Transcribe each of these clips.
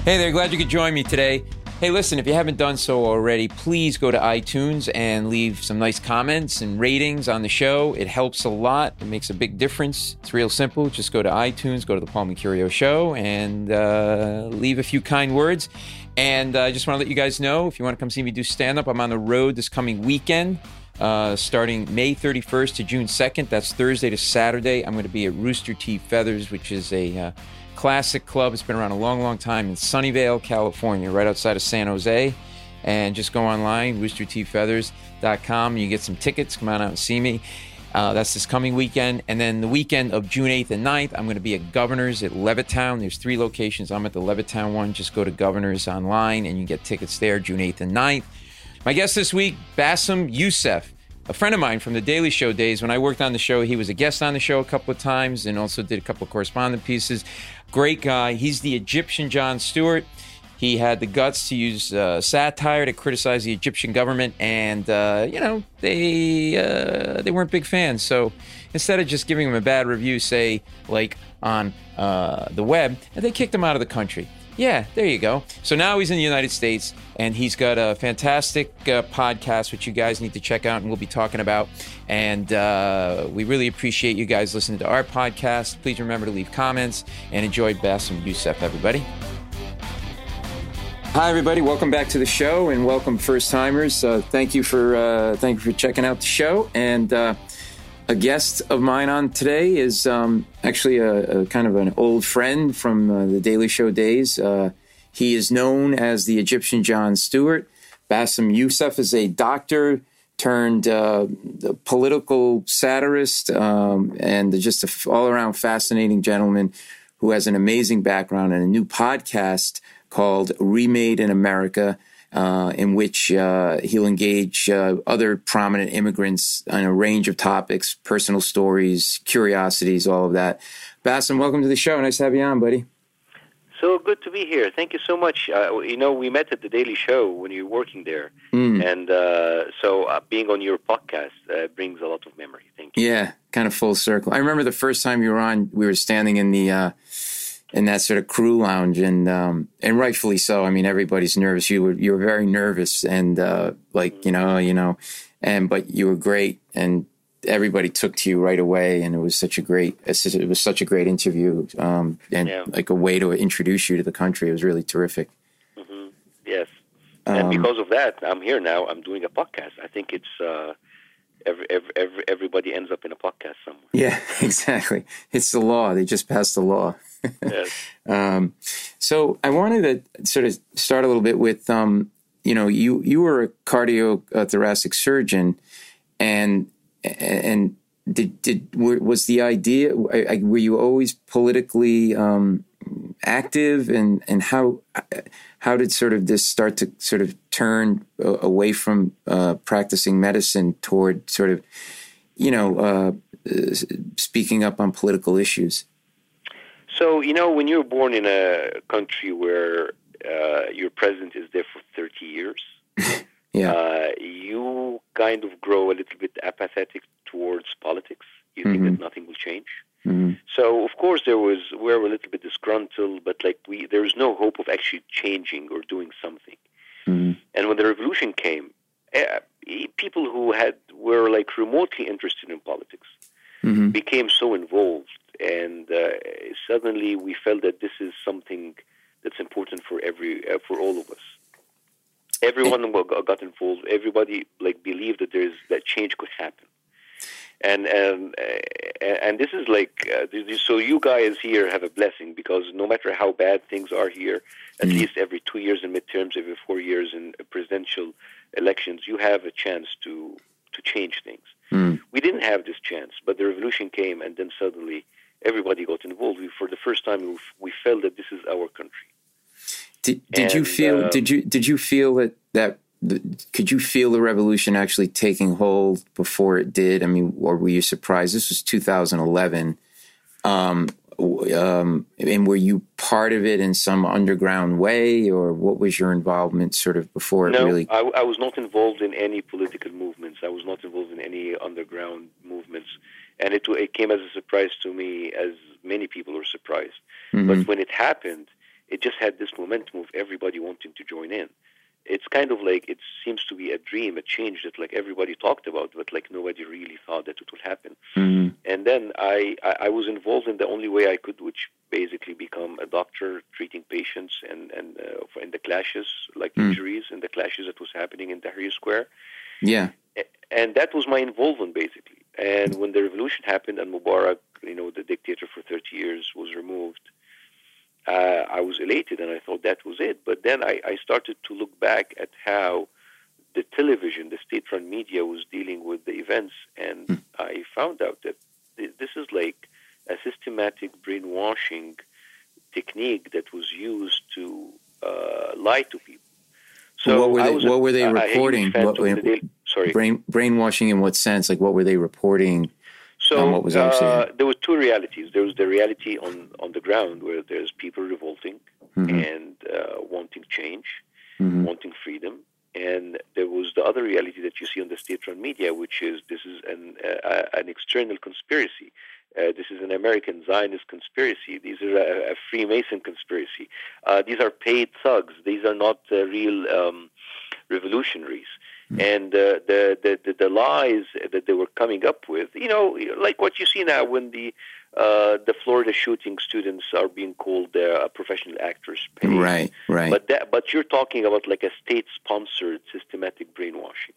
Hey there, glad you could join me today. Hey, listen, if you haven't done so already, please go to iTunes and leave some nice comments and ratings on the show. It helps a lot. It makes a big difference. It's real simple. Just go to iTunes, go to the Paul Mercurio Show, and leave a few kind words. And I just want to let you guys know, if you want to come see me do stand-up, I'm on the road this coming weekend, starting May 31st to June 2nd. That's Thursday to Saturday. I'm going to be at Rooster Teeth Feathers, which is a classic club. It's been around a long, long time in Sunnyvale, California, right outside of San Jose. And just go online, roosterteethfeathers.com. You get some tickets. Come on out and see me. That's this coming weekend. And then the weekend of June 8th and 9th, I'm going to be at Governor's at Levittown. There's 3 locations. I'm at the Levittown one. Just go to Governor's online and you get tickets there, June 8th and 9th. My guest this week, Bassem Youssef, a friend of mine from the Daily Show days. When I worked on the show, he was a guest on the show a couple of times and also did a couple of correspondent pieces. Great guy. He's the Egyptian Jon Stewart. He had the guts to use satire to criticize the Egyptian government, and they weren't big fans. So instead of just giving him a bad review, say like on the web, they kicked him out of the country. Yeah, there you go. So now he's in the United States, and he's got a fantastic podcast, which you guys need to check out, and we'll be talking about. And we really appreciate you guys listening to our podcast. Please remember to leave comments, and enjoy Bassem Youssef, everybody. Hi, everybody. Welcome back to the show, and welcome first-timers. Thank you for checking out the show. And a guest of mine on today is actually a kind of an old friend from the Daily Show days. He is known as the Egyptian Jon Stewart. Bassem Youssef is a doctor turned political satirist and just an all-around fascinating gentleman who has an amazing background and a new podcast called Remade in America, in which he'll engage other prominent immigrants on a range of topics, personal stories, curiosities, all of that. Bassem, welcome to the show. Nice to have you on, buddy. So good to be here. Thank you so much. We met at the Daily Show when you were working there. And so being on your podcast brings a lot of memory. Thank you. Yeah, kind of full circle. I remember the first time you were on, we were standing in the in that sort of crew lounge, and rightfully so. I mean, everybody's nervous. You were very nervous, and but you were great, and everybody took to you right away, and it was such a great interview, like a way to introduce you to the country. It was really terrific. Mm-hmm. Yes, and because of that, I'm here now. I'm doing a podcast. I think it's everybody ends up in a podcast somewhere. Yeah, exactly. It's the law. They just passed the law. Yes. So I wanted to sort of start a little bit with, you were a cardiothoracic surgeon, and was the idea, were you always politically active, and how did sort of this start to sort of turn away from practicing medicine toward sort of, speaking up on political issues? So, when you're born in a country where your president is there for 30 years, you kind of grow a little bit apathetic towards politics. You think that nothing will change. Mm-hmm. So, of course, we're a little bit disgruntled, but there was no hope of actually changing or doing something. Mm-hmm. And when the revolution came, people who were remotely interested in politics became so involved. And suddenly we felt that this is something that's important for all of us. Everyone got involved. Everybody believed that change could happen. And this is so you guys here have a blessing, because no matter how bad things are here, at least every 2 years in midterms, every 4 years in presidential elections, you have a chance to change things. We didn't have this chance, but the revolution came, and then suddenly everybody got involved. For the first time, we felt that this is our country. Did you feel that could you feel the revolution actually taking hold before it did? I mean, or were you surprised? This was 2011. And were you part of it in some underground way, or what was your involvement sort of before it really? No, I was not involved in any political movements. I was not involved in any underground movements. And it came as a surprise to me, as many people were surprised. Mm-hmm. But when it happened, it just had this momentum of everybody wanting to join in. It's kind of like, it seems to be a dream, a change that like everybody talked about, but like nobody really thought that it would happen. Mm-hmm. And then I was involved in the only way I could, which basically become a doctor treating patients and in the clashes, like injuries in the clashes that was happening in Tahrir Square. Yeah. And that was my involvement basically. And when the revolution happened and Mubarak, the dictator for 30 years, was removed, I was elated and I thought that was it. But then I started to look back at how the television, the state-run media, was dealing with the events, and I found out that this is like a systematic brainwashing technique that was used to lie to people. So what were they reporting? Sorry, brainwashing in what sense? Like, what were they reporting? So what was actually there were two realities. There was the reality on the ground where there's people revolting and wanting change, wanting freedom. And there was the other reality that you see on the state-run media, which is this is an external conspiracy. This is an American Zionist conspiracy. These are a Freemason conspiracy. These are paid thugs. These are not real revolutionaries. And the lies that they were coming up with, like what you see now when the Florida shooting students are being called professional actors. Paid. Right. But you're talking about like a state-sponsored systematic brainwashing.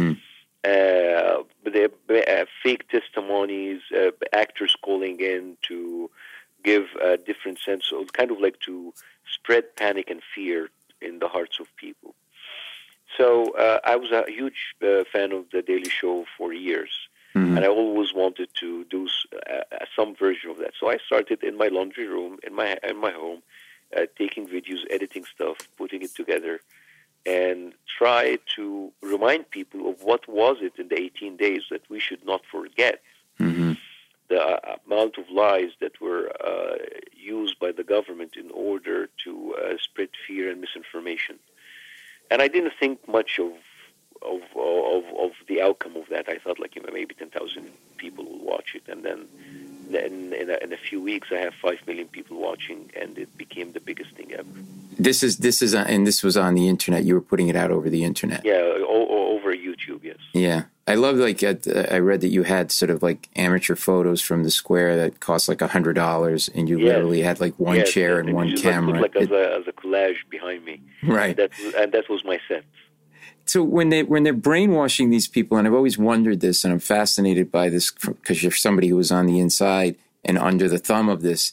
Fake testimonies, actors calling in to give a different sense of, kind of like to spread panic and fear in the hearts of people. So I was a huge fan of The Daily Show for years, and I always wanted to do some version of that. So I started in my laundry room, in my home, taking videos, editing stuff, putting it together, and try to remind people of what was it in the 18 days that we should not forget. The amount of lies that were used by the government in order to spread fear and misinformation. And I didn't think much of the outcome of that. I thought like maybe 10,000 people will watch it, and then in a few weeks I have 5 million people watching, and it became the biggest thing ever. This was on the internet. You were putting it out over the internet. Yeah, over YouTube. Yes. Yeah, I love I read that you had sort of like amateur photos from the square that cost like $100, and you literally had like one chair and one camera. Like as a collage behind me. Right. That was my set. So when they're brainwashing these people, and I've always wondered this, and I'm fascinated by this because you're somebody who was on the inside and under the thumb of this.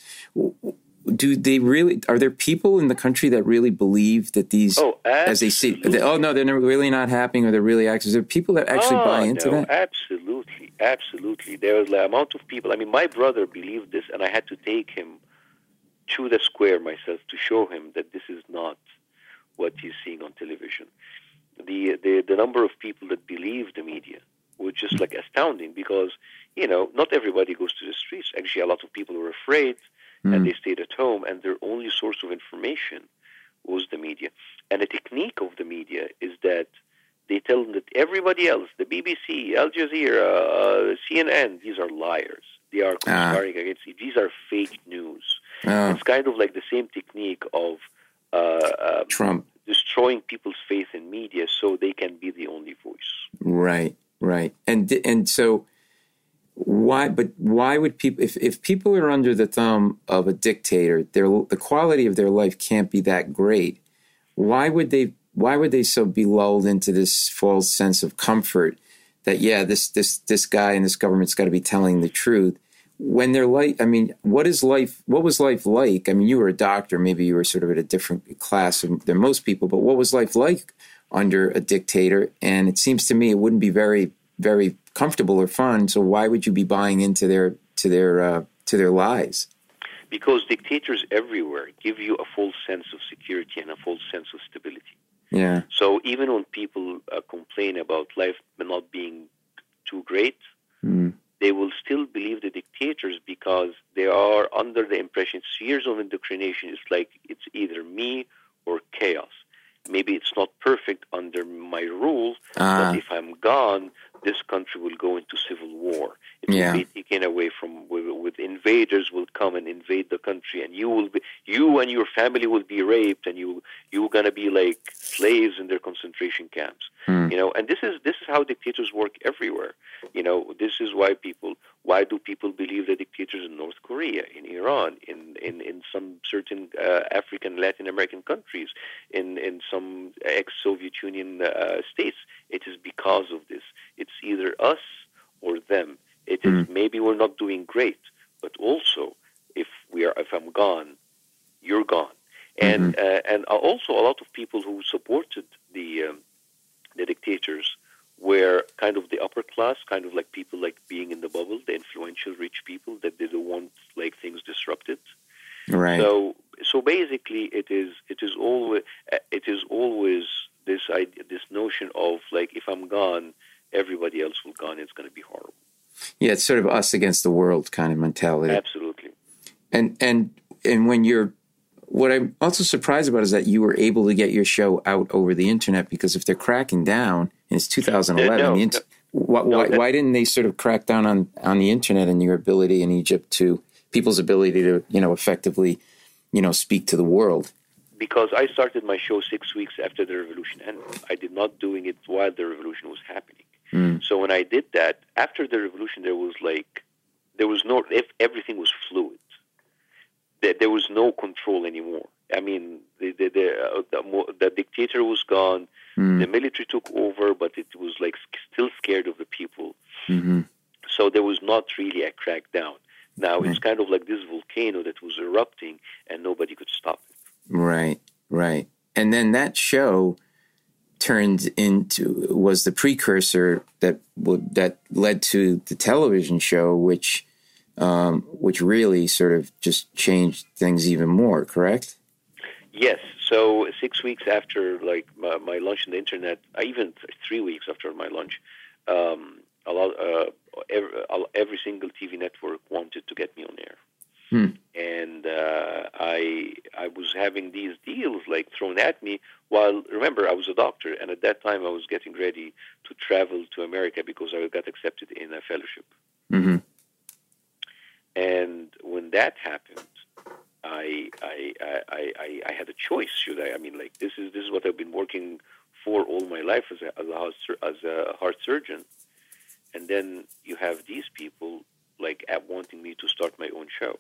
Are there people in the country that really believe that these, as they see, they're really not happening, or they're really actors? Are there people that actually buy into that? Absolutely. There was the amount of people. I mean, my brother believed this, and I had to take him to the square myself to show him that this is not what he's seeing on television. The number of people that believe the media was just like astounding, because not everybody goes to the streets. Actually, a lot of people were afraid. And they stayed at home, and their only source of information was the media. And the technique of the media is that they tell them that everybody else, the BBC, Al Jazeera, CNN, these are liars. They are conspiring against you. These are fake news. It's kind of like the same technique of Trump destroying people's faith in media so they can be the only voice. Right. And so... Why would people, if people are under the thumb of a dictator, the quality of their life can't be that great? Why would they so be lulled into this false sense of comfort that this guy and this government's got to be telling the truth when they're like, I mean, what was life like? I mean, you were a doctor, maybe you were sort of at a different class than most people, but what was life like under a dictator? And it seems to me it wouldn't be very, very comfortable or fun. So why would you be buying into their lies? Because dictators everywhere give you a false sense of security and a false sense of stability. Yeah. So even when people complain about life not being too great, they will still believe the dictators because they are under the impression, years of indoctrination, it's like it's either me or chaos. Maybe it's not perfect under my rule, but if I'm gone, this country will go into civil war. It will be taken away from, with invaders will come and invade the country, and you and your family will be raped, and you're gonna be like slaves in their concentration camps. And this is how dictators work everywhere. This is why do people believe the dictators in North Korea, in Iran, in some certain African, Latin American countries, in some ex-Soviet Union states? It is because of this. It's either us or them. It is maybe we're not doing great, but also if I'm gone, you're gone. And also a lot of people who supported the dictators were kind of the upper class, kind of like people like being in the bubble, the influential rich people that didn't want like things disrupted. Right. So basically, it is always this idea, this notion of like, if I'm gone, everybody else will gone. It's going to be horrible. Yeah, it's sort of us against the world kind of mentality. Absolutely. And what I'm also surprised about is that you were able to get your show out over the internet, because if they're cracking down, and it's 2011, why didn't they sort of crack down on the internet and your ability in Egypt to people's ability to, effectively, speak to the world? Because I started my show 6 weeks after the revolution ended. I did not doing it while the revolution was happening. So when I did that, after the revolution, everything was fluid. There was no control anymore. I mean, the dictator was gone. The military took over, but it was like still scared of the people. So there was not really a crackdown. Now it's kind of like this volcano that was erupting, and nobody could stop it. Right. And then that show was the precursor that led to the television show, which really sort of just changed things even more, correct? Yes. So 6 weeks after like my launch on the internet, even 3 weeks after my launch, every single TV network wanted to get me on air. And I was having these deals like thrown at me, while remember I was a doctor, and at that time I was getting ready to travel to America because I got accepted in a fellowship. And when that happened, I had a choice. Should I? I mean, like this is what I've been working for all my life as a heart surgeon, and then you have these people like wanting me to start my own show.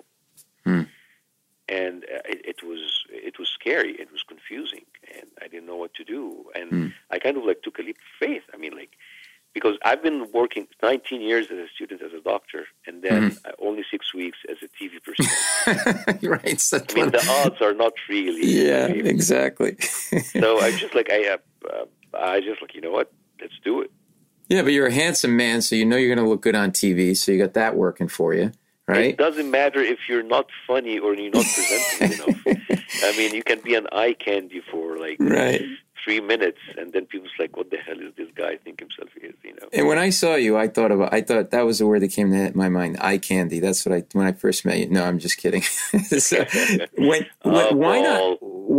And it was scary. It was confusing, and I didn't know what to do. And I kind of like took a leap of faith. I mean, like, because I've been working 19 years as a student, as a doctor, and then only 6 weeks as a TV person. Right. So I mean, the odds are not really. Yeah, exactly. So I just like you know what? Let's do it. Yeah, but you're a handsome man, so you're going to look good on TV. So you got that working for you. Right? It doesn't matter if you're not funny or you're not presenting enough. I mean, you can be an eye candy for like 3 minutes, and then people's like, "What the hell is this guy think himself is?" And when I saw you, I thought that was the word that came to my mind. Eye candy. That's what when I first met you. No, I'm just kidding. So, why not?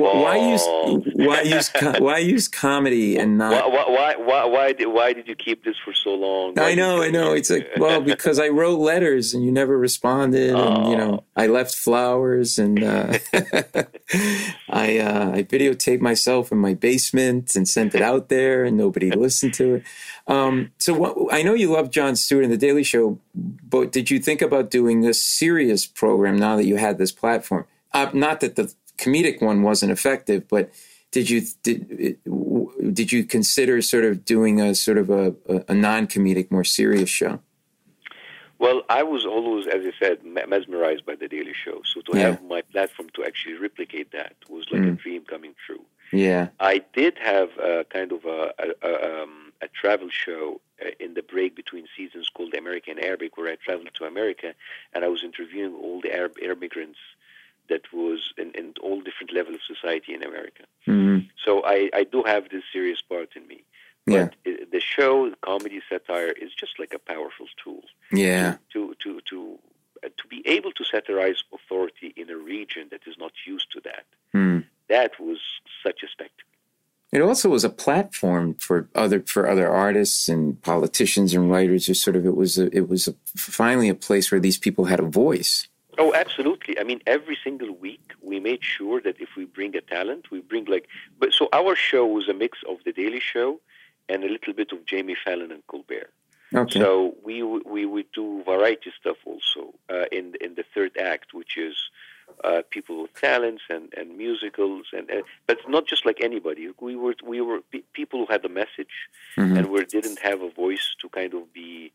Why use comedy and not? Why did you keep this for so long? I know. It's like, well, because I wrote letters and you never responded, and I left flowers, and I videotaped myself in my basement and sent it out there, and nobody listened to it. So I know you love Jon Stewart and The Daily Show, but did you think about doing a serious program now that you had this platform? Not that the comedic one wasn't effective, but did you consider sort of doing a sort of a non-comedic, more serious show? Well, I was always, as I said, mesmerized by The Daily Show. So to have my platform to actually replicate that was like a dream coming true. Yeah, I did have kind of a travel show in the break between seasons called American Arabic, where I traveled to America and I was interviewing all the Arab immigrants that was in all different levels of society in America. So I do have this serious part in me. But the show, the comedy satire, is just like a powerful tool. Yeah. To be able to satirize authority in a region that is not used to that. That was such a spectacle. It also was a platform for other artists and politicians and writers. It was finally a place where these people had a voice. Oh, absolutely. I mean, every single week we made sure that if we bring a talent, we bring so our show was a mix of The Daily Show and a little bit of Jamie Fallon and Colbert. Okay. So we would do variety stuff also in the third act, which is people with talents and musicals, but not just like anybody. We were people who had a message, mm-hmm. and didn't have a voice to kind of be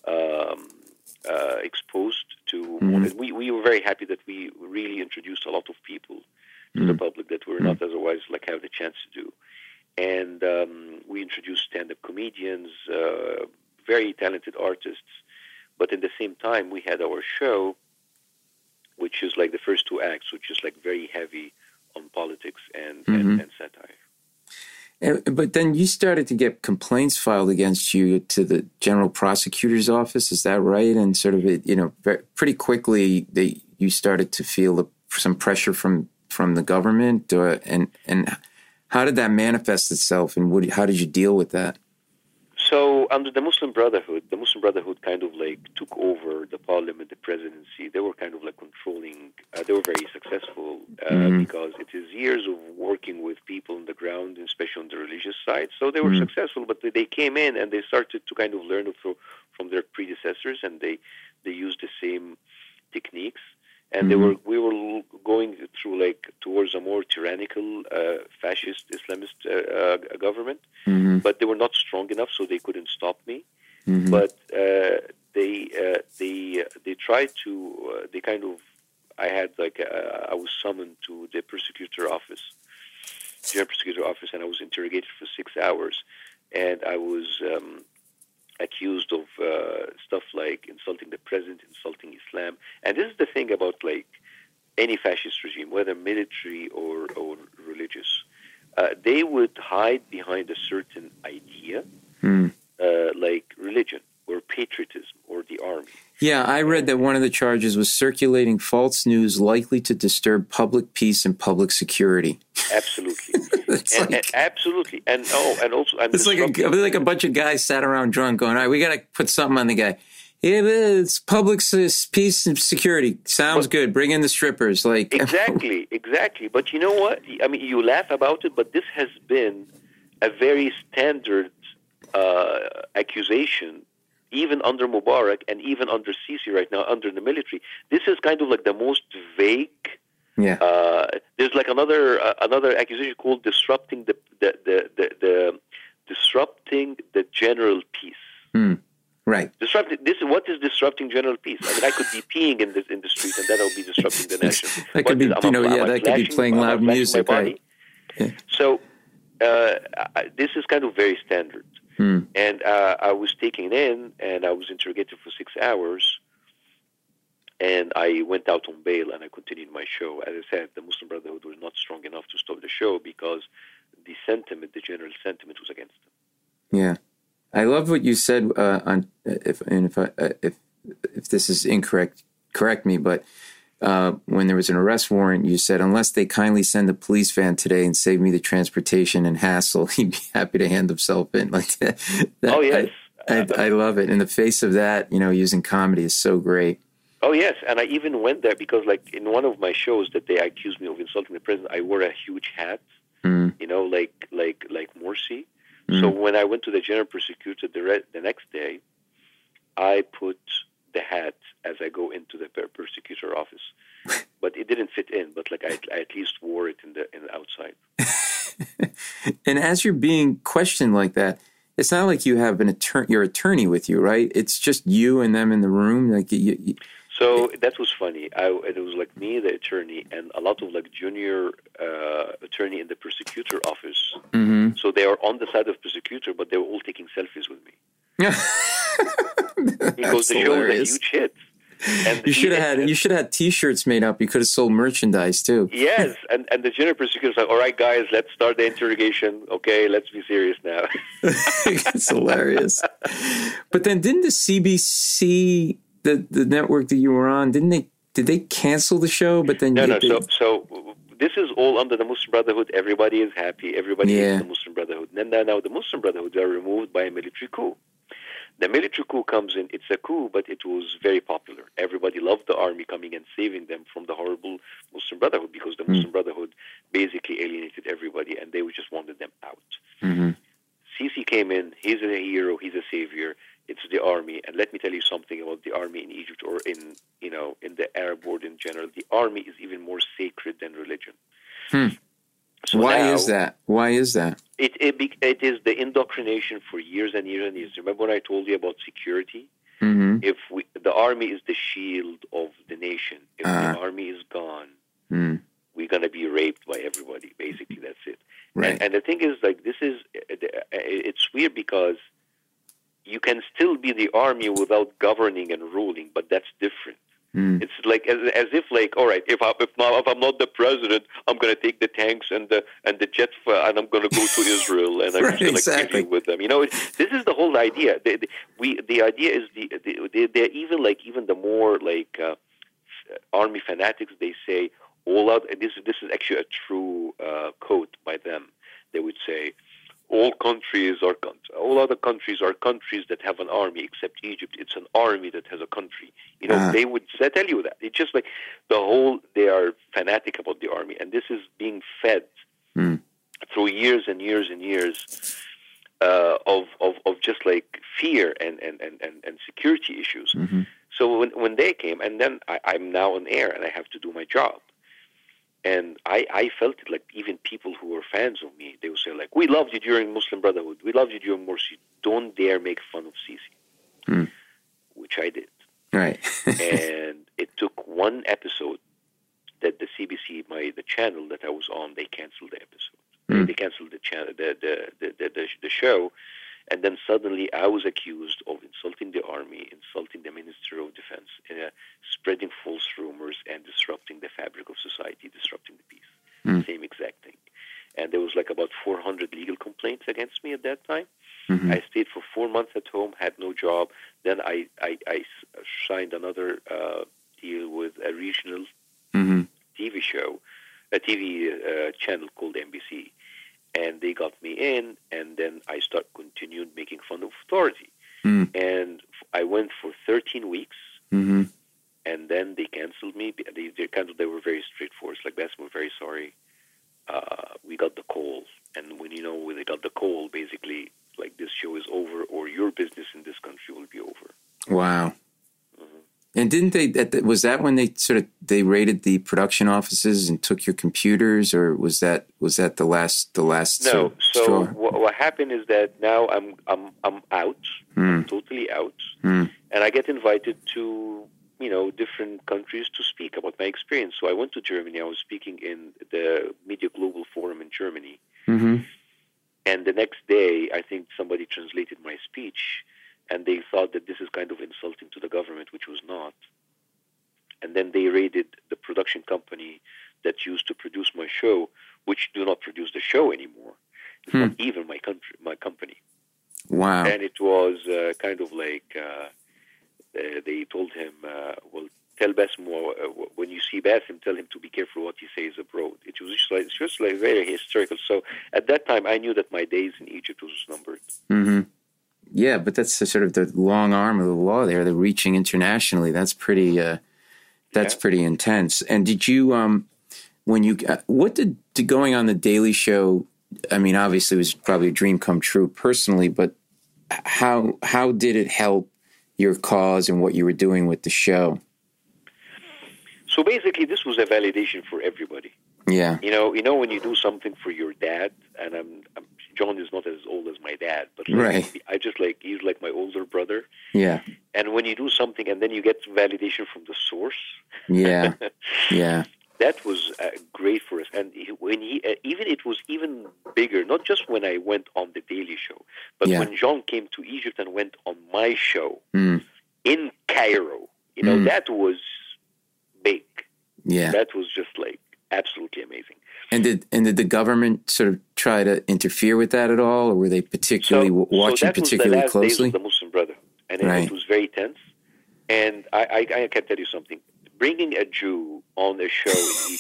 exposed to. Mm-hmm. We were very happy that we really introduced a lot of people to mm-hmm. the public that were not otherwise have the chance to do, and we introduced stand-up comedians. Very talented artists, but at the same time we had our show, which is like the first two acts, which is like very heavy on politics and satire. But then you started to get complaints filed against you to the General Prosecutor's Office, is that right? And sort of pretty quickly you started to feel some pressure from the government, and how did that manifest itself, and how did you deal with that? So under the Muslim Brotherhood kind of took over the parliament, the presidency. They were kind of controlling. They were very successful because it is years of working with people on the ground, especially on the religious side. So they were successful, but they came in and they started to kind of learn from their predecessors, and they used the same techniques. And we were going through towards a more tyrannical, fascist, Islamist government, but they were not strong enough, so they couldn't stop me. But they tried to. They kind of. I had I was summoned to the General Prosecutor Office, and I was interrogated for 6 hours, and I was accused of stuff like insulting the president, insulting Islam. And this is the thing about any fascist regime, whether military or religious. They would hide behind a certain idea, like religion or patriotism or the army. Yeah, I read that one of the charges was circulating false news likely to disturb public peace and public security. Absolutely. Absolutely. And also... It's like a bunch of guys sat around drunk going, all right, we got to put something on the guy. Yeah, it's public peace and security. Sounds good. Bring in the strippers. Exactly. But you know what? I mean, you laugh about it, but this has been a very standard accusation, even under Mubarak and even under Sisi right now, under the military. This is kind of the most vague. Yeah. There's another accusation called disrupting disrupting the general peace. Right. What is disrupting general peace? I mean, I could be peeing in the street, and that'll be disrupting the nation. That could be, that could be playing loud music, right? Yeah. So this is kind of very standard. And I was taken in, and I was interrogated for 6 hours, and I went out on bail, and I continued my show. As I said, the Muslim Brotherhood was not strong enough to stop the show because the general sentiment was against them. Yeah. I love what you said if this is incorrect, correct me, but when there was an arrest warrant, you said, unless they kindly send a police van today and save me the transportation and hassle, he'd be happy to hand himself in like that. Oh, yes. I love it. In the face of that, using comedy is so great. Oh, yes. And I even went there because in one of my shows that they accused me of insulting the president, I wore a huge hat, like Morsi. So when I went to the General Prosecutor the next day, I put the hat as I go into the prosecutor office, but it didn't fit in. But I at least wore it in the outside. And as you're being questioned like that, it's not like you have your attorney with you, right? It's just you and them in the room, So that was funny. It was me, the attorney, and a lot of junior attorney in the prosecutor office. Mm-hmm. So they are on the side of prosecutor, but they were all taking selfies with me. Because the show was a huge hit. And you should have had T-shirts made up. You could have sold merchandise too. Yes, and the general prosecutor was like, "All right, guys, let's start the interrogation. Okay, let's be serious now." It's hilarious. But then, didn't the CBC, the network that you were on, did they cancel the show? But then no. So this is all under the Muslim Brotherhood. Everybody is happy. Everybody is the Muslim Brotherhood. And then now the Muslim Brotherhood are removed by a military coup. The military coup comes in. It's a coup, but it was very popular. Everybody loved the army coming and saving them from the horrible Muslim Brotherhood, because the Muslim Brotherhood basically alienated everybody, and they just wanted them out. Sisi came in. He's a hero. He's a savior. It's the army. And let me tell you something about the army in Egypt, or in the Arab world in general. The army is even more sacred than religion. So Why is that? It is the indoctrination for years and years and years. Remember when I told you about security? The army is the shield of the nation. If the army is gone, we're going to be raped by everybody. Basically, that's it. Right. And the thing is, like, it's weird, because you can still be the army without governing and ruling, but that's different. It's like as if, like, all right, if I'm not the president, I'm going to take the tanks and the jets, and I'm going to go to Israel, and I'm just going to kill you with them. This is the whole idea. The idea is they're even the more like army fanatics. They say all out. This is actually a true quote by them. They would say, all other countries are countries that have an army, except Egypt. It's an army that has a country. They would tell you that. It's just like they are fanatic about the army. And this is being fed through years and years and years of just like fear and security issues. So when they came, and then I'm now on air and I have to do my job. And I felt it, like, even people who were fans of me, they would say, like, we loved you during Muslim Brotherhood. We loved you during Morsi. Don't dare make fun of Sisi. Which I did. Right. And it took one episode that the CBC, the channel that I was on, they canceled the episode. They canceled the channel, the show. And then suddenly I was accused of insulting the army, insulting the Minister of Defense, spreading false rumors, and disrupting the fabric of society, disrupting the peace. Same exact thing. And there was like about 400 legal complaints against me at that time. I stayed for 4 months at home, had no job. Then I signed another deal with a regional TV show, a TV channel called NBC. And they got me in, and then I continued making fun of authority. And I went for 13 weeks, and then they canceled me. They were very straightforward. It's like, Bassem, we're very sorry. We got the call. And when they got the call, basically, like, this show is over, or your business in this country will be over. Wow. And didn't they? Was that when they raided the production offices and took your computers, or was that the last? No. So what happened is that now I'm out. I'm totally out, and I get invited to different countries to speak about my experience. So I went to Germany. I was speaking in the Media Global Forum in Germany, and the next day, I think somebody translated my speech. And they thought that this is kind of insulting to the government, which was not. And then they raided the production company that used to produce my show, which do not produce the show anymore. It's not even my company. Wow. And it was kind of like they told him, well, tell Bassem, when you see Bassem, tell him to be careful what he says abroad. It was just like very hysterical. So at that time, I knew that my days in Egypt was numbered. Yeah, but that's sort of the long arm of the law there. They're reaching internationally. That's pretty intense. And did you, what did going on the Daily Show, I mean, obviously it was probably a dream come true personally, but how did it help your cause and what you were doing with the show? So basically this was a validation for everybody. Yeah. When you do something for your dad, and John is not as old as my dad, but right. He's like my older brother. Yeah. And when you do something and then you get validation from the source. Yeah. Yeah. That was great for us. And it was even bigger, not just when I went on the Daily Show, but when John came to Egypt and went on my show in Cairo, that was big. Yeah. That was just like absolutely amazing. And did the government sort of try to interfere with that at all, or were they particularly watching particularly closely? So that was the last days of the Muslim Brother, and it was very tense. And I can tell you something: bringing a Jew on a show in Egypt,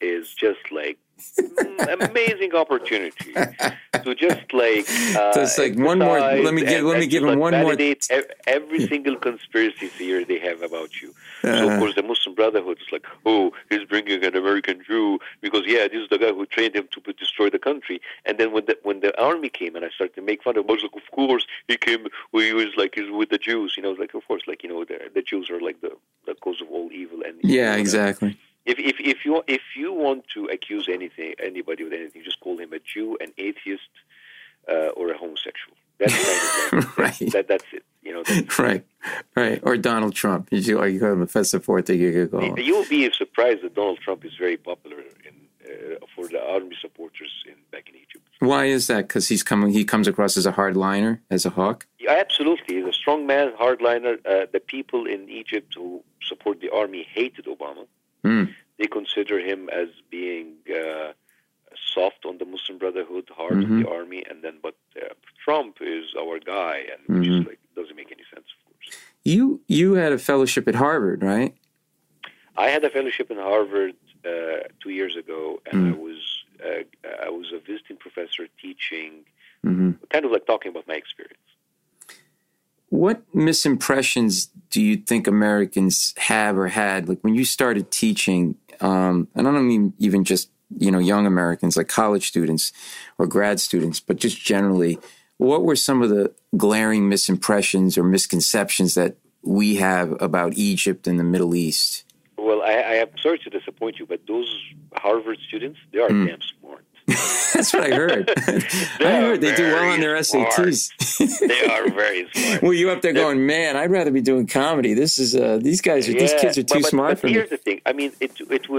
is just like amazing opportunity to just like just like one more. Let me give him one more. Validate every single conspiracy theory they have about you. So of course the Muslim Brotherhood is like, oh, he's bringing an American Jew because this is the guy who trained him to destroy the country. And then when the army came and I started to make fun of him, I was like, of course he came. He was like he's with the Jews. Like of course the Jews are like the cause of all evil. And exactly. If you want to accuse anybody with anything, just call him a Jew, an atheist, or a homosexual. That's kind of like, right. That's it. That's right. Or Donald Trump. You call him a support. You'll be surprised that Donald Trump is very popular for the army supporters back in Egypt. Why is that? Because he comes across as a hardliner, as a hawk. Yeah, absolutely, he's a strong man, hardliner. The people in Egypt who support the army hated Obama. They consider him as being soft on the Muslim Brotherhood, hard on the army, but Trump is our guy, and which is like doesn't make any sense, of course. You had a fellowship at Harvard, right? I had a fellowship in Harvard 2 years ago, and I was a visiting professor teaching, kind of like talking about my experience. What misimpressions do you think Americans have or had, like when you started teaching? And I don't mean even just young Americans, like college students or grad students, but just generally, what were some of the glaring misimpressions or misconceptions that we have about Egypt and the Middle East? Well, I am sorry to disappoint you, but those Harvard students, they are damn smart. That's what I heard. I heard they do well on their SATs. They are very smart. Well, you up there going, man, I'd rather be doing comedy. This is these kids are too smart for me. Here's the thing. I mean, it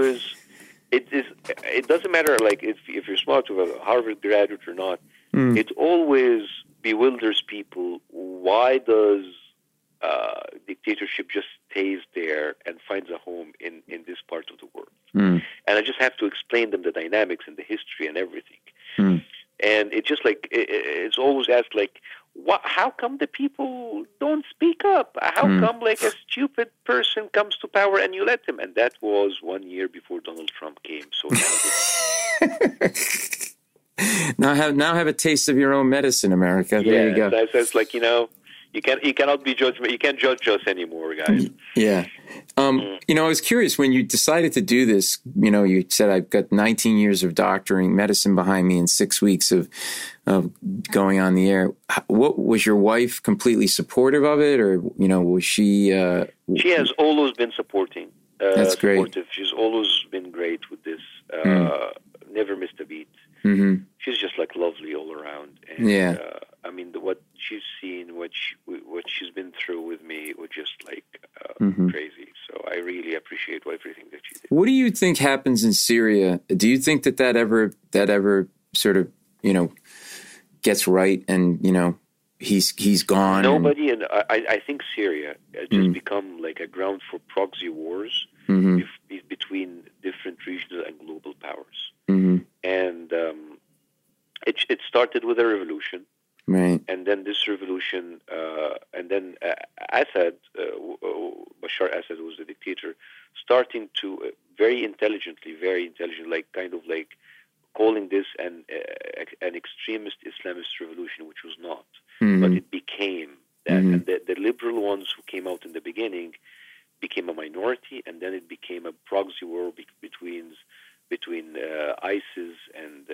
doesn't matter like if you're smart to a Harvard graduate or not. It always bewilders people. Why does dictatorship just stays there and finds a home in this part of the world? And I just have to explain them the dynamics and the history and everything. And it's just like it's always asked like, how come the people don't speak up? How come like a stupid person comes to power and you let them? And that was 1 year before Donald Trump came. So now have a taste of your own medicine, America. There you go. That's like you cannot be judgment. You can't judge us anymore, guys. Yeah. I was curious when you decided to do this. You said I've got 19 years of doctoring medicine behind me and 6 weeks of going on the air. What was your wife completely supportive of it, or was she? She has always been supporting. That's great. Supportive. She's always been great with this. Never missed a beat. She's just like lovely all around. And, I mean, what she's seen, what she's been through with me, was just like crazy. So I really appreciate everything that she did. What do you think happens in Syria? Do you think that ever sort of gets right and he's gone? Nobody, and I think Syria has just become like a ground for proxy wars between different regional and global powers. And it started with a revolution. Right. And then this revolution, and then Assad, Bashar Assad was the dictator, starting to very intelligently, like kind of like calling this an extremist Islamist revolution, which was not. But it became that. And the liberal ones who came out in the beginning became a minority, and then it became a proxy war between ISIS and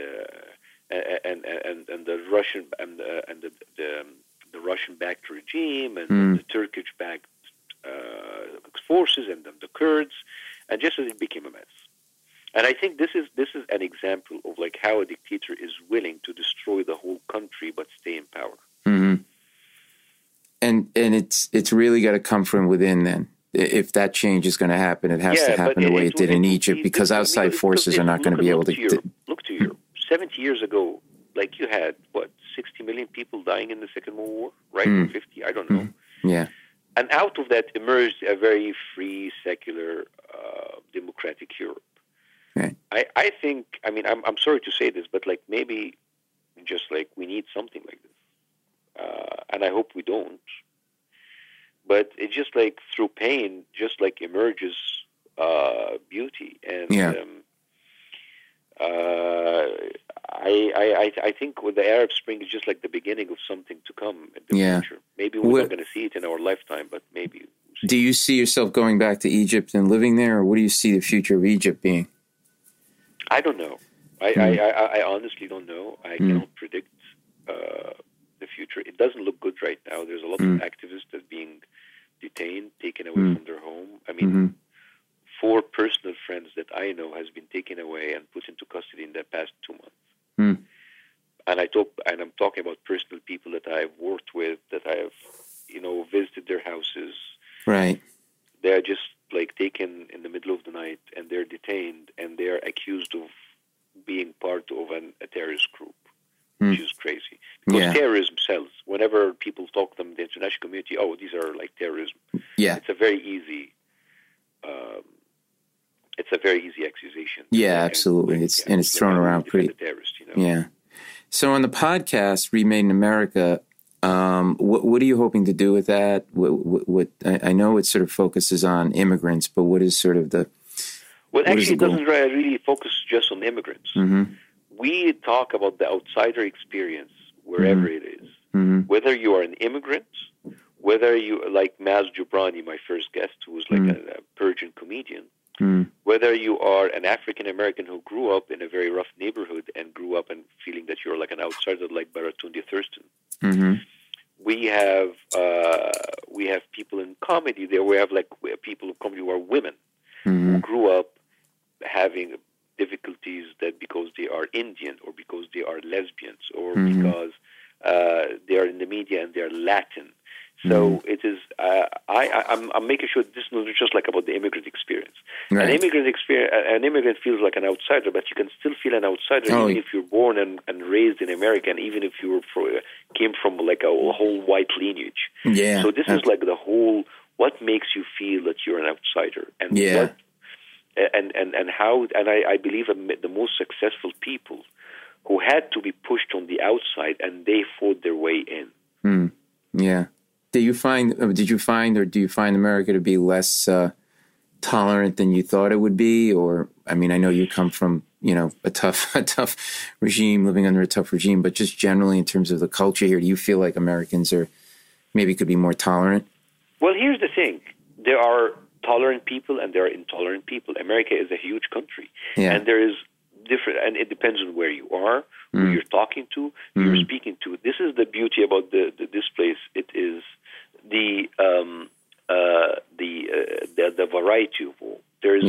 the Russian and the Russian-backed regime and the Turkish-backed forces and then the Kurds, and just as it became a mess. And I think this is an example of like how a dictator is willing to destroy the whole country but stay in power. And it's really got to come from within then. If that change is going to happen, it has to happen the way it did in Egypt, because outside forces are not going to be able to. Look to Europe. 70 years ago, like you had, 60 million people dying in the Second World War, right? Or 50, I don't know. Yeah. And out of that emerged a very free, secular, democratic Europe. Right. I think, I mean, I'm sorry to say this, but like maybe just like we need something like this. And I hope we don't. But it's just like through pain, just like emerges beauty. And I think with the Arab Spring is just like the beginning of something to come in the future. Maybe we're not going to see it in our lifetime, but maybe. Do you see yourself going back to Egypt and living there, or what do you see the future of Egypt being? I don't know. I honestly don't know. I cannot predict the future. It doesn't look good right now. There's a lot of activists that are being detained, taken away from their home. I mean, 4 personal friends that I know has been taken away and put into custody in the past 2 months. And I'm talking about personal people that I've worked with, that I have, visited their houses. Right. They're just like taken in the middle of the night, and they're detained, and they're accused of being part of a terrorist group, which is crazy. Because terrorism sells. Whenever people talk to them, the international community, these are like terrorism. Yeah. It's a very easy accusation. Yeah, absolutely. It's thrown around pretty. Terrorist, Yeah. So on the podcast, Remade in America, what are you hoping to do with that? What I know it sort of focuses on immigrants, but what is sort of the actually, it doesn't really focus just on immigrants. We talk about the outsider experience wherever it is. Whether you are an immigrant, whether you like Maz Jobrani, my first guest, who was like a Persian comedian, whether you are an African American who grew up in a very rough neighborhood and grew up and feeling that you're like an outsider, like Baratunde Thurston. We have people in comedy there. We have people in comedy who are women who grew up having difficulties that because they are Indian or because they are lesbians or because they are in the media and they are Latin. So it is. I'm making sure this is not just like about the immigrant experience. Right. An immigrant feels like an outsider, but you can still feel an outsider even if you're born and raised in America, and even if you came from like a whole white lineage. Yeah. So this is like the whole. What makes you feel that you're an outsider, and what, and how? And I believe the most successful people who had to be pushed on the outside and they fought their way in. Yeah. Did you find or do you find America to be less tolerant than you thought it would be? Or, I mean, I know you come from, a tough regime, living under a tough regime, but just generally in terms of the culture here, do you feel like Americans could be more tolerant? Well, here's the thing. There are tolerant people and there are intolerant people. America is a huge country. Yeah. And there is different, and it depends on where you are, who you're talking to, who you're speaking to. This is the beauty about this place. It is the variety of all. There's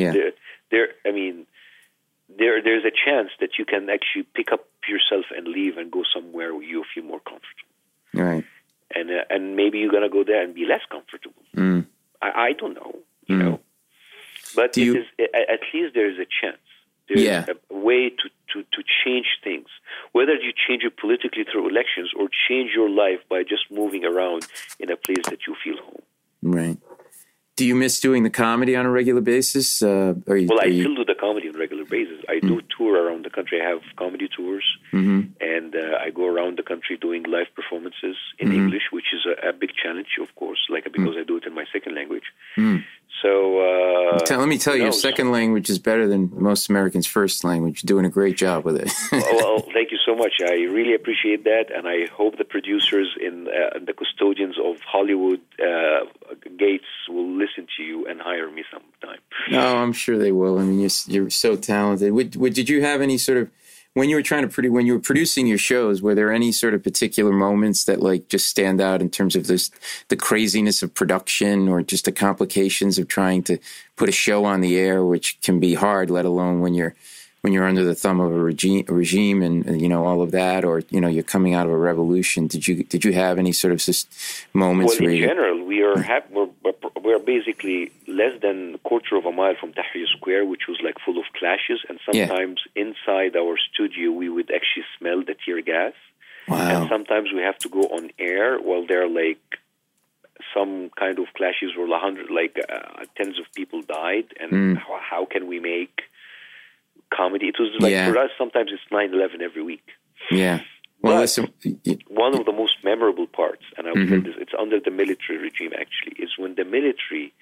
a chance that you can actually pick up yourself and leave and go somewhere where you feel more comfortable. Right. And maybe you're gonna go there and be less comfortable. I don't know, but at least there is a chance. There's a way to change things. Whether you change it politically through elections or change your life by just moving around in a place that you feel home. Right. Do you miss doing the comedy on a regular basis? I still do the comedy on a regular basis. I do tour around the country. I have comedy tours, and I go around the country doing live performances in English, which is a big challenge, of course, because I do it in my second language. So let me tell you, your second language is better than most Americans' first language. You're doing a great job with it. Well, thank you so much. I really appreciate that, and I hope the producers and the custodians of Hollywood Gates will listen to you and hire me sometime. No, I'm sure they will. I mean, you're so talented. Did you have any sort of, when you were producing your shows, were there any sort of particular moments that just stand out in terms of the craziness of production or just the complications of trying to put a show on the air, which can be hard, let alone when you're under the thumb of a regime and all of that, or you're coming out of a revolution? Did you have any sort of moments? Well, in general, we're basically less than a quarter of a mile from Tahrir Square, which was full of clashes, and sometimes inside our studio we would actually smell the tear gas. Wow. And sometimes we have to go on air while there are some kind of clashes where tens of people died, and how can we make comedy? It was for us, sometimes it's 9/11 every week. Yeah. Well, listen, one of the most memorable parts, and I would say this, it's under the military regime actually, is when the military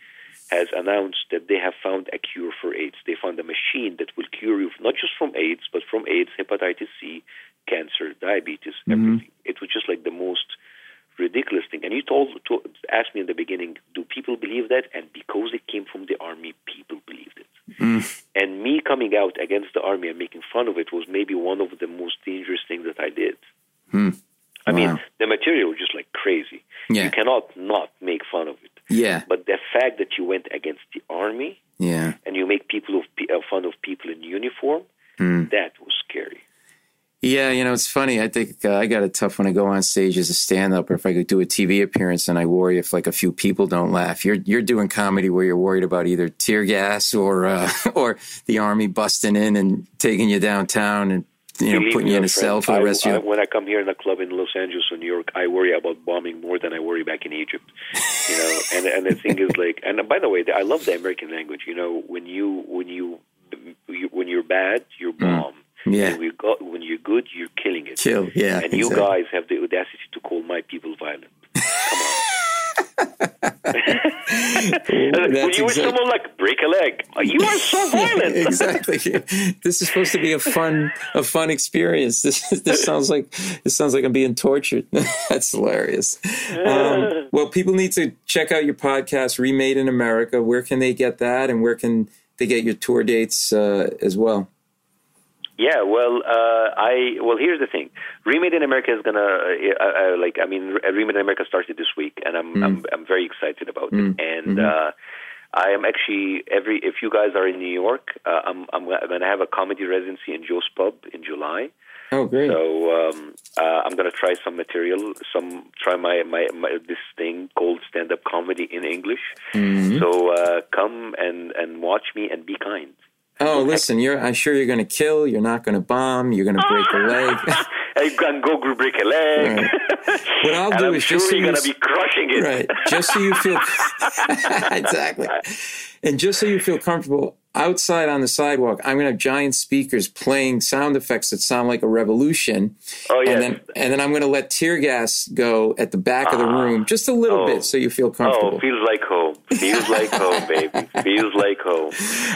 has announced that they have found a cure for AIDS. They found a machine that will cure you not just from AIDS, but from AIDS, hepatitis C, cancer, diabetes, everything. It was just like the most ridiculous thing. And you asked me in the beginning, do people believe that? And because it came from the army, people believed it. And me coming out against the army and making fun of it was maybe one of the most dangerous things that I did. I mean, the material was just like crazy. Yeah. You cannot not make fun of it. Yeah. But the fact that you went against the army and you make fun of people in uniform, that was scary. Yeah, it's funny. I think I got it tough when I go on stage as a stand-up, or if I could do a TV appearance and I worry if like a few people don't laugh. You're doing comedy where you're worried about either tear gas or the army busting in and taking you downtown and putting you in a cell for the rest of your life. When I come here in a club in Los Angeles or New York, I worry about bombing more than I worry back in Egypt. And the thing is like, and by the way, I love the American language. When you're bad, you're bomb. Yeah. And when you're good, you're killing it. Yeah. And you guys have the audacity to call my people violent. Come on. When you with someone like break a leg, you are so violent. Exactly. This is supposed to be a fun experience. This sounds like I'm being tortured. That's hilarious. Well, people need to check out your podcast, Remade in America. Where can they get that, and where can they get your tour dates as well? Yeah, well, here's the thing. Remade in America is gonna, Remade in America started this week, and I'm very excited about it. And I am actually if you guys are in New York, I'm gonna have a comedy residency in Joe's Pub in July. Oh, great! So I'm gonna try some material, try my this thing called stand-up comedy in English. So come and watch me and be kind. Oh, listen, I'm sure you're going to kill. You're not going to bomb. You're going to break a leg. You can go break a leg. Right. What I'll do is just so you're going to be crushing it. Right. Just so you feel exactly. And just so you feel comfortable, outside on the sidewalk, I'm going to have giant speakers playing sound effects that sound like a revolution. Oh, yes. And then I'm going to let tear gas go at the back of the room just a little bit so you feel comfortable. Oh, feels like home. Feels like home, baby. Feels like home.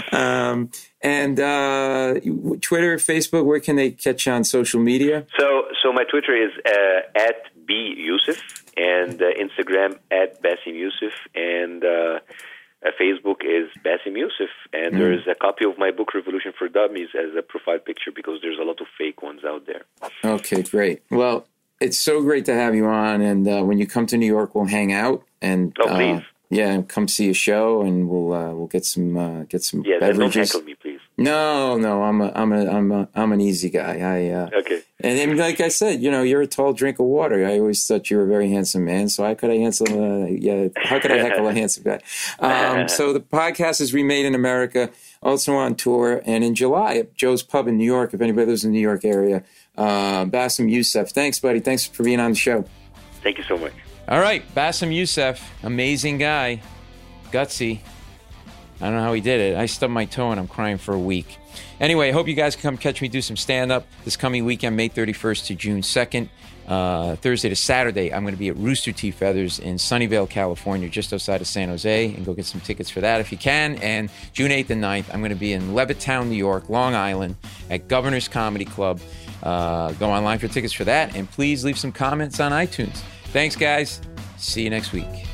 And Twitter, Facebook, where can they catch you on social media? So my Twitter is @BYousef, and Instagram @Bassem Youssef, and Facebook is Bassem Youssef, and there is a copy of my book Revolution for Dummies as a profile picture because there's a lot of fake ones out there. Okay, great. Well, it's so great to have you on, and when you come to New York, we'll hang out and please. Yeah, come see a show, and we'll get some Yeah, beverages. Don't heckle me, please. No, I'm an easy guy. Okay. And then, like I said, you're a tall drink of water. I always thought you were a very handsome man. So how could I heckle a handsome guy? So the podcast is Remade in America, also on tour, and in July at Joe's Pub in New York. If anybody lives in the New York area, Bassem Youssef. Thanks, buddy. Thanks for being on the show. Thank you so much. All right, Bassem Youssef, amazing guy, gutsy. I don't know how he did it. I stubbed my toe and I'm crying for a week. Anyway, I hope you guys can come catch me do some stand-up this coming weekend, May 31st to June 2nd. Thursday to Saturday, I'm going to be at Rooster Teeth Feathers in Sunnyvale, California, just outside of San Jose, and go get some tickets for that if you can. And June 8th and 9th, I'm going to be in Levittown, New York, Long Island, at Governor's Comedy Club. Go online for tickets for that, and please leave some comments on iTunes. Thanks, guys. See you next week.